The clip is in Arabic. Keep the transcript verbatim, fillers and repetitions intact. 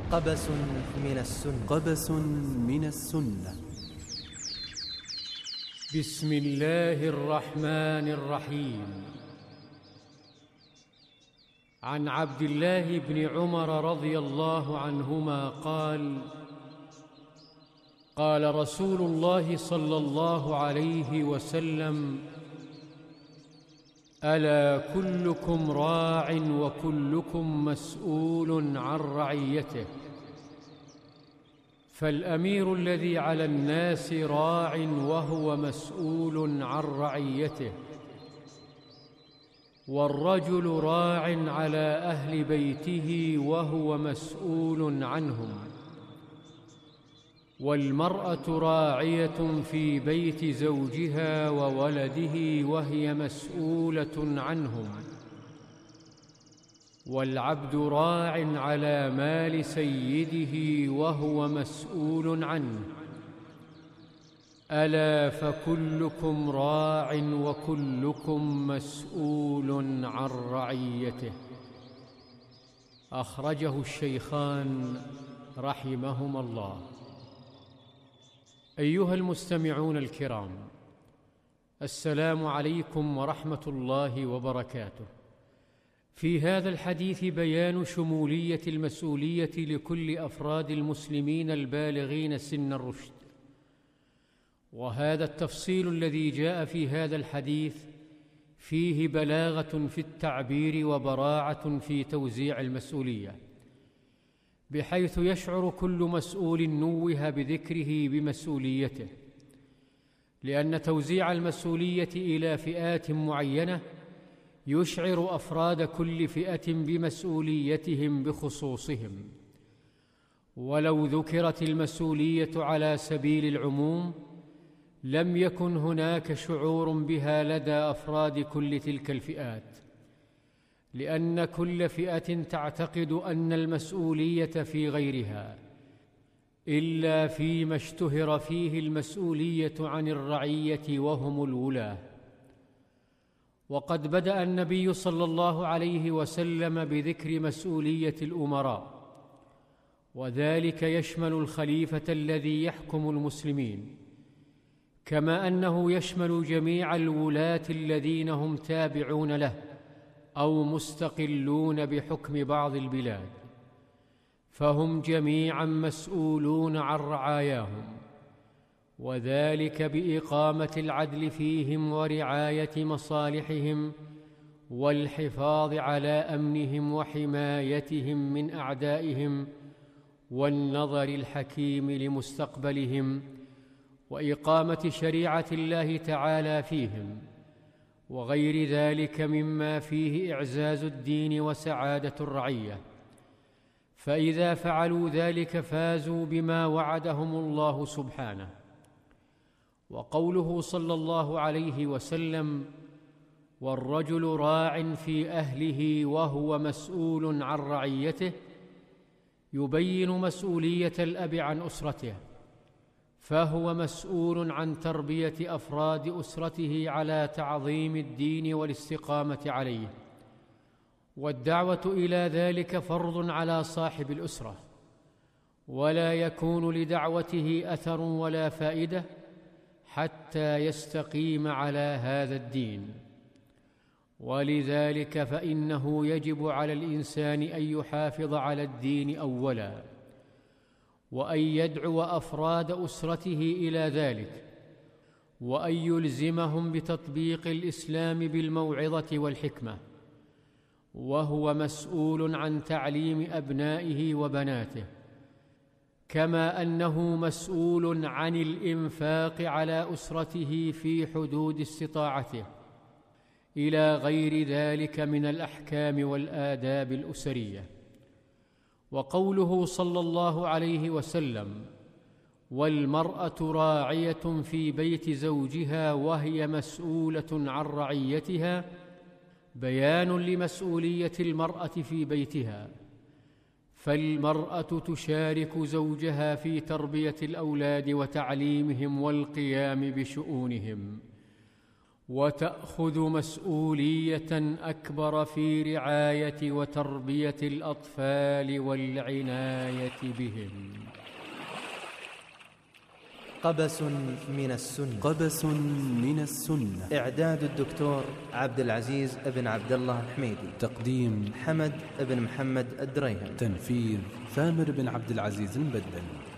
قبس من السنة قبس من السنة. بسم الله الرحمن الرحيم. عن عبد الله بن عمر رضي الله عنهما قال: قال رسول الله صلى الله عليه وسلم: ألا كلكم راع وكلكم مسؤول عن رعيته، فالأمير الذي على الناس راع وهو مسؤول عن رعيته، والرجل راع على أهل بيته وهو مسؤول عنهم، والمرأة راعية في بيت زوجها وولده وهي مسؤولة عنهم، والعبد راع على مال سيده وهو مسؤول عنه. ألا فكلكم راع وكلكم مسؤول عن رعيته. أخرجه الشيخان رحمهما الله. أيها المستمعون الكرام، السلام عليكم ورحمة الله وبركاته. في هذا الحديث بيان شمولية المسؤولية لكل أفراد المسلمين البالغين سن الرشد، وهذا التفصيل الذي جاء في هذا الحديث فيه بلاغة في التعبير وبراعة في توزيع المسؤولية، بحيث يشعر كل مسؤول نوه بذكره بمسؤوليته، لأن توزيع المسؤولية إلى فئات معينة يشعر أفراد كل فئة بمسؤوليتهم بخصوصهم. ولو ذكرت المسؤولية على سبيل العموم لم يكن هناك شعور بها لدى أفراد كل تلك الفئات، لأن كل فئة تعتقد أن المسؤولية في غيرها، إلا فيما اشتهر فيه المسؤولية عن الرعية وهم الولاة. وقد بدأ النبي صلى الله عليه وسلم بذكر مسؤولية الأمراء، وذلك يشمل الخليفة الذي يحكم المسلمين، كما أنه يشمل جميع الولاة الذين هم تابعون له أو مستقلون بحكم بعض البلاد، فهم جميعا مسؤولون عن رعاياهم، وذلك بإقامة العدل فيهم ورعاية مصالحهم والحفاظ على أمنهم وحمايتهم من أعدائهم والنظر الحكيم لمستقبلهم وإقامة شريعة الله تعالى فيهم، وغير ذلك مما فيه إعزاز الدين وسعادة الرعية. فإذا فعلوا ذلك فازوا بما وعدهم الله سبحانه. وقوله صلى الله عليه وسلم: والرجل راع في أهله وهو مسؤول عن رعيته، يبين مسؤولية الأب عن أسرته، فهو مسؤول عن تربية أفراد أسرته على تعظيم الدين والاستقامة عليه، والدعوة إلى ذلك فرض على صاحب الأسرة، ولا يكون لدعوته أثر ولا فائدة حتى يستقيم على هذا الدين. ولذلك فإنه يجب على الإنسان أن يحافظ على الدين أولاً، وأن يدعو أفراد أسرته إلى ذلك، وأن يلزمهم بتطبيق الإسلام بالموعظة والحكمة، وهو مسؤول عن تعليم أبنائه وبناته، كما أنه مسؤول عن الإنفاق على أسرته في حدود استطاعته، إلى غير ذلك من الأحكام والآداب الأسرية. وقوله صلى الله عليه وسلم: والمرأة راعية في بيت زوجها وهي مسؤولة عن رعيتها، بيان لمسؤولية المرأة في بيتها، فالمرأة تشارك زوجها في تربية الأولاد وتعليمهم والقيام بشؤونهم، وتأخذ مسؤولية أكبر في رعاية وتربية الأطفال والعناية بهم. قبس من السنة. قبس من السنة. إعداد الدكتور عبد العزيز بن عبد الله الحميدي. تقديم حمد بن محمد الدريهم. تنفيذ ثامر بن عبد العزيز البدل.